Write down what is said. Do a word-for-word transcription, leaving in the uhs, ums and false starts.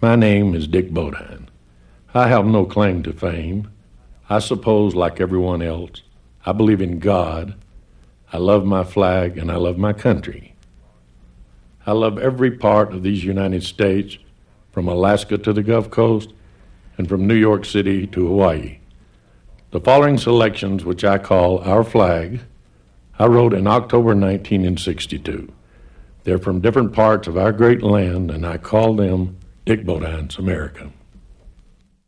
My name is Dick Bodine. I have no claim to fame. I suppose, like everyone else, I believe in God. I love my flag and I love my country. I love every part of these United States, from Alaska to the Gulf Coast and from New York City to Hawaii. The following selections, which I call Our Flag, I wrote in October nineteen sixty-two. They're from different parts of our great land, and I call them Dick Bodine's America.